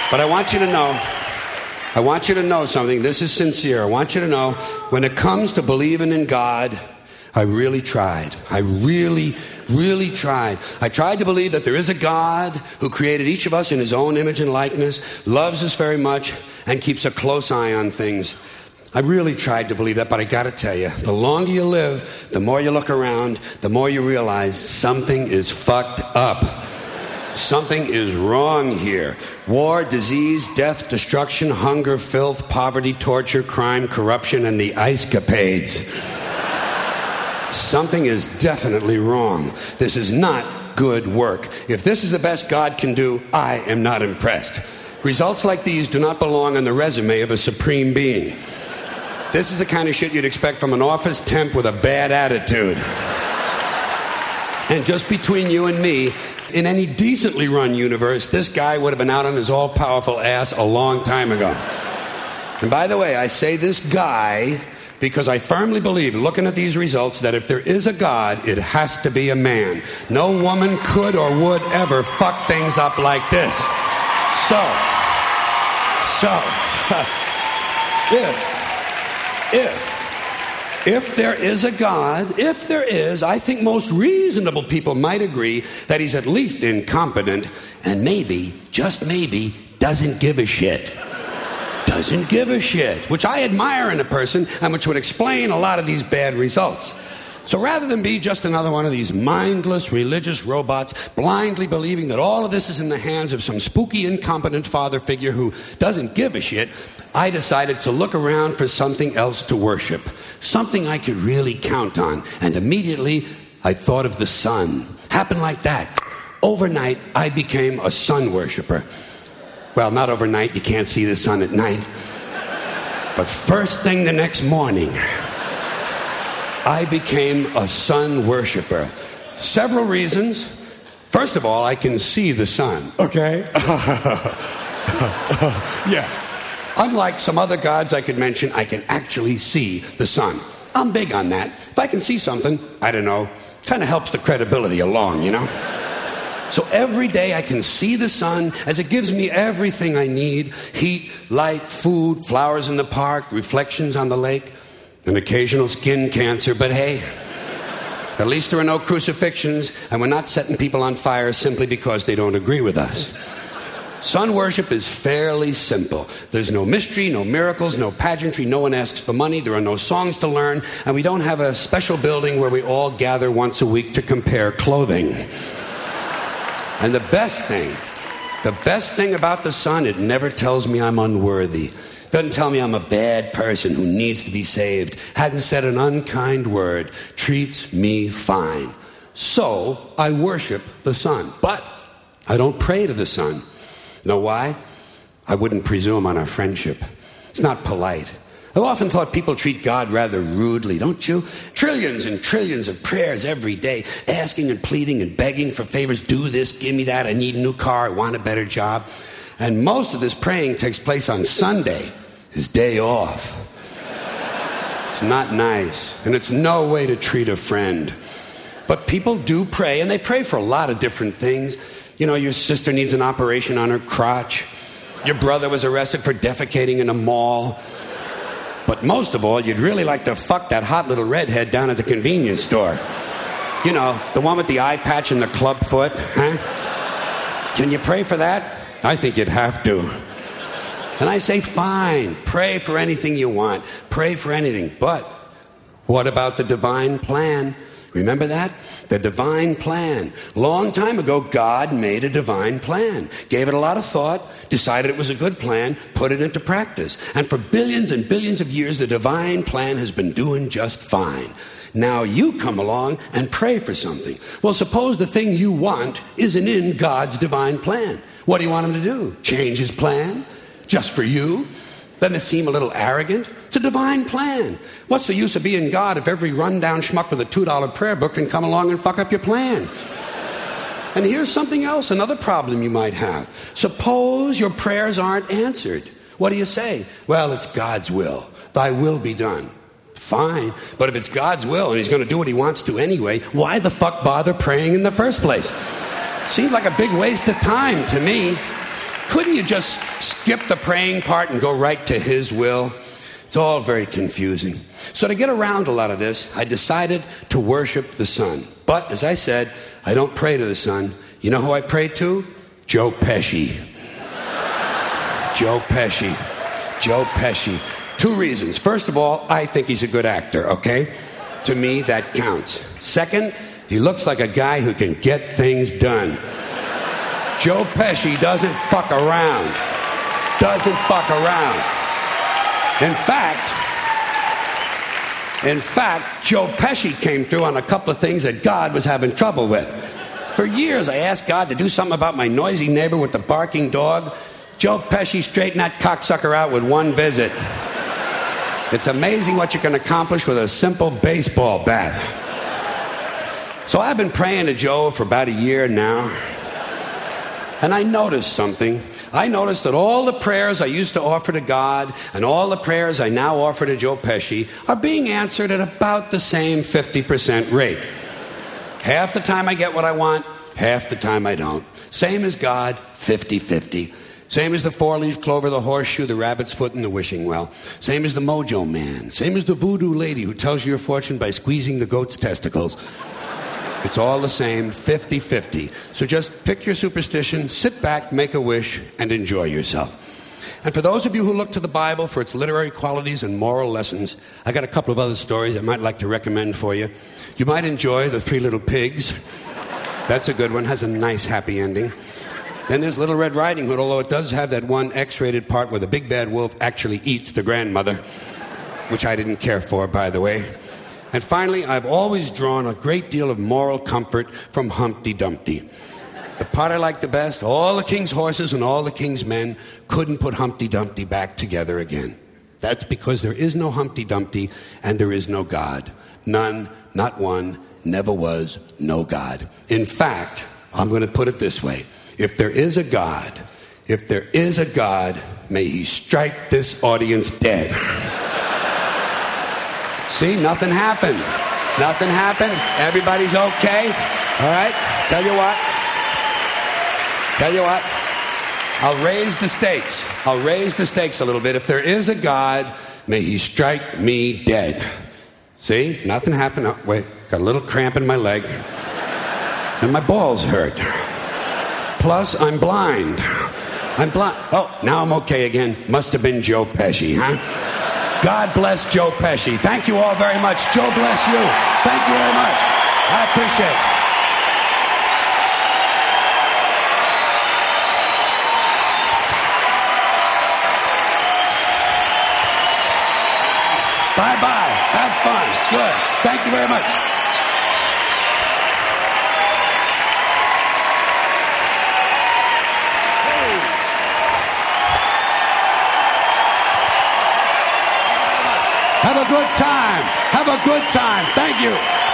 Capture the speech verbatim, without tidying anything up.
But I want you to know, I want you to know something. This is sincere. I want you to know, when it comes to believing in God, I really tried. I really, really tried. I tried to believe that there is a God who created each of us in his own image and likeness, loves us very much, and keeps a close eye on things. I really tried to believe that, but I gotta tell you, the longer you live, the more you look around, the more you realize something is fucked up. Something is wrong here. War, disease, death, destruction, hunger, filth, poverty, torture, crime, corruption, and the ice capades. Something is definitely wrong. This is not good work. If this is the best God can do, I am not impressed. Results like these do not belong on the resume of a supreme being. This is the kind of shit you'd expect from an office temp with a bad attitude. And just between you and me, in any decently run universe, this guy would have been out on his all-powerful ass a long time ago. And by the way, I say this guy because I firmly believe, looking at these results, that if there is a God, it has to be a man. No woman could or would ever fuck things up like this. So, so, if, if, If there is a God, if there is, I think most reasonable people might agree that he's at least incompetent and maybe, just maybe, doesn't give a shit. Doesn't give a shit, which I admire in a person and which would explain a lot of these bad results. So rather than be just another one of these mindless religious robots blindly believing that all of this is in the hands of some spooky, incompetent father figure who doesn't give a shit, I decided to look around for something else to worship, something I could really count on. And immediately, I thought of the sun. Happened like that. Overnight, I became a sun worshiper. Well, not overnight. You can't see the sun at night. But first thing the next morning, I became a sun worshiper. Several reasons. First of all, I can see the sun. Okay? Yeah. Unlike some other gods I could mention, I can actually see the sun. I'm big on that. If I can see something, I don't know, kind of helps the credibility along, you know? So every day I can see the sun as it gives me everything I need. Heat, light, food, flowers in the park, reflections on the lake, an occasional skin cancer. But hey, at least there are no crucifixions, and we're not setting people on fire simply because they don't agree with us. Sun worship is fairly simple. There's no mystery, no miracles, no pageantry. No one asks for money. There are no songs to learn. And we don't have a special building where we all gather once a week to compare clothing. And the best thing, the best thing about the sun, it never tells me I'm unworthy. Doesn't tell me I'm a bad person who needs to be saved. Hasn't said an unkind word. Treats me fine. So I worship the sun. But I don't pray to the sun. Know why? I wouldn't presume on our friendship. It's not polite. I've often thought people treat God rather rudely, don't you? Trillions and trillions of prayers every day, asking and pleading and begging for favors. Do this, give me that, I need a new car, I want a better job. And most of this praying takes place on Sunday, his day off. It's not nice, and it's no way to treat a friend. But people do pray, and they pray for a lot of different things. You know, your sister needs an operation on her crotch. Your brother was arrested for defecating in a mall. But most of all, you'd really like to fuck that hot little redhead down at the convenience store. You know, the one with the eye patch and the club foot, huh? Can you pray for that? I think you'd have to. And I say, fine, pray for anything you want. Pray for anything. But what about the divine plan? Remember that? The divine plan. Long time ago, God made a divine plan. Gave it a lot of thought, decided it was a good plan, put it into practice. And for billions and billions of years, the divine plan has been doing just fine. Now you come along and pray for something. Well, suppose the thing you want isn't in God's divine plan. What do you want him to do? Change his plan? Just for you? Doesn't it seem a little arrogant? It's a divine plan. What's the use of being God if every rundown schmuck with a two dollar prayer book can come along and fuck up your plan? And here's something else, another problem you might have. Suppose your prayers aren't answered. What do you say? Well, it's God's will. Thy will be done. Fine. But if it's God's will and he's going to do what he wants to anyway, why the fuck bother praying in the first place? Seems like a big waste of time to me. couldn't you just skip the praying part and go right to his will? It's all very confusing. So to get around a lot of this, I decided to worship the sun. But as I said, I don't pray to the sun. You know who I pray to? Joe Pesci. Joe Pesci. Joe Pesci. Two reasons. First of all, I think he's a good actor, okay? To me, that counts. Second, he looks like a guy who can get things done. Joe Pesci doesn't fuck around. Doesn't fuck around. In fact, in fact, Joe Pesci came through on a couple of things that God was having trouble with. For years, I asked God to do something about my noisy neighbor with the barking dog. Joe Pesci straightened that cocksucker out with one visit. It's amazing what you can accomplish with a simple baseball bat. So I've been praying to Joe for about a year now. And I noticed something. I noticed that all the prayers I used to offer to God and all the prayers I now offer to Joe Pesci are being answered at about the same fifty percent rate. Half the time I get what I want, half the time I don't. Same as God, fifty-fifty. Same as the four-leaf clover, the horseshoe, the rabbit's foot, and the wishing well. Same as the mojo man. Same as the voodoo lady who tells you your fortune by squeezing the goat's testicles. It's all the same, fifty-fifty. So just pick your superstition, sit back, make a wish, and enjoy yourself. And for those of you who look to the Bible for its literary qualities and moral lessons, I got a couple of other stories I might like to recommend for you. You might enjoy The Three Little Pigs. That's a good one, has a nice happy ending. Then there's Little Red Riding Hood, although it does have that one X-rated part where the big bad wolf actually eats the grandmother, which I didn't care for, by the way. And finally, I've always drawn a great deal of moral comfort from Humpty Dumpty. The part I like the best, all the king's horses and all the king's men couldn't put Humpty Dumpty back together again. That's because there is no Humpty Dumpty and there is no God. None, not one, never was, no God. In fact, I'm going to put it this way. If there is a God, if there is a God, may he strike this audience dead. See, nothing happened. Nothing happened. Everybody's okay. All right? Tell you what. Tell you what. I'll raise the stakes. I'll raise the stakes a little bit. If there is a God, may he strike me dead. See? Nothing happened. Oh, wait. Got a little cramp in my leg. And my balls hurt. Plus, I'm blind. I'm blind. Oh, now I'm okay again. Must have been Joe Pesci, huh? God bless Joe Pesci. Thank you all very much. Joe bless you. Thank you very much. I appreciate it. Bye-bye. Have fun. Good. Thank you very much. Have a good time. Have a good time. Thank you.